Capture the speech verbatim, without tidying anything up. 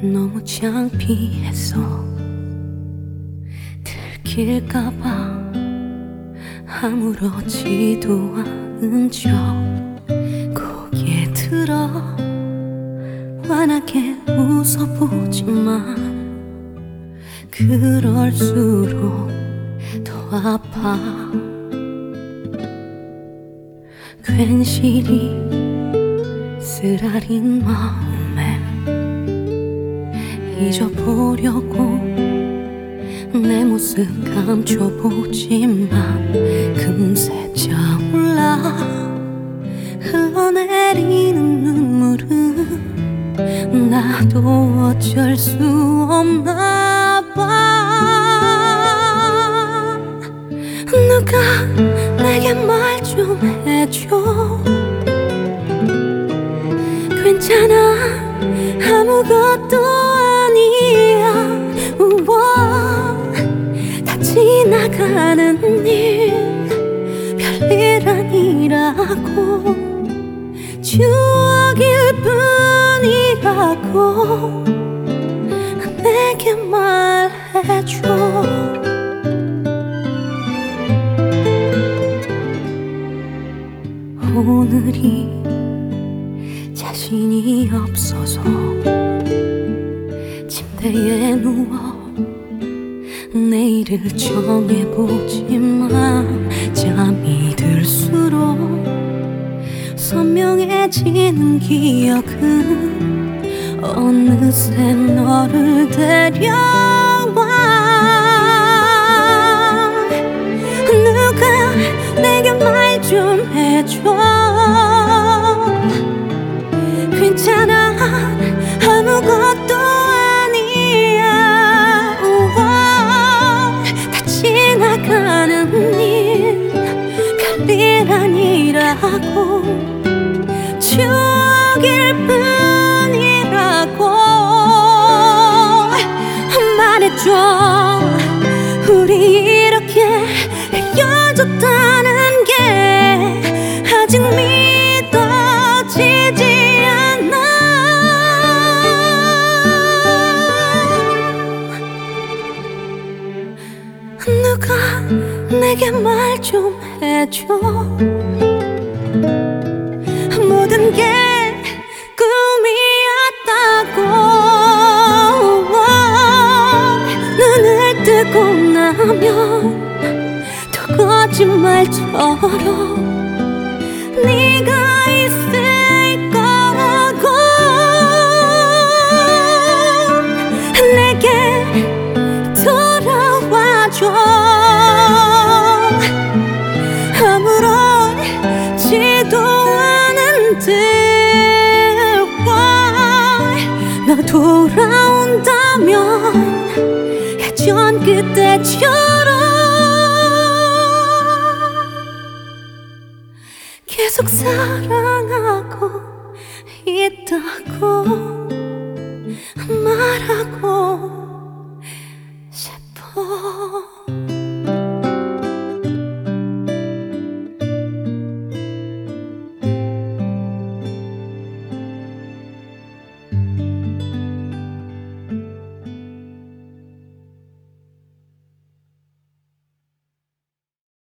너무 창피해서 들킬까봐 아무렇지도 않은 척 고개 들어 환하게 웃어보지만 그럴수록 더 아파. 괜시리 쓰라린 마음에 잊어보려고 내 모습 감춰보지만 금세 차올라 흘러내리는 눈물은 나도 어쩔 수 없나 봐. 누가 내게 말 좀 해줘. 괜찮아 아무것도 아니야. 우와, 다 지나가는 일 별일 아니라고 추억일 뿐이라고 내게 말해줘. 오늘이 자신이 없어서 침대에 누워 내일을 정해보지만 잠이 들수록 선명해지는 기억은 어느새 너를 데려와. 누가 내게 말 좀 해줘. 괜찮아 아무것도 아니야. 우와, 다 지나가는 일 별일 아니라고 추억일 뿐이라고 말해줘. 우리 이렇게 헤어졌다는 게 아직 믿어지지 않아. 누가 내게 말 좀 해줘. 모든 게 꿈이었다고. 눈을 뜨고 나면 또 거짓말처럼 네가 있을 거라고 내게 돌아와줘. 아무렇지도 않은 듯와 너 돌아온다면 예전 그때처럼 계속 사랑하고 있다고.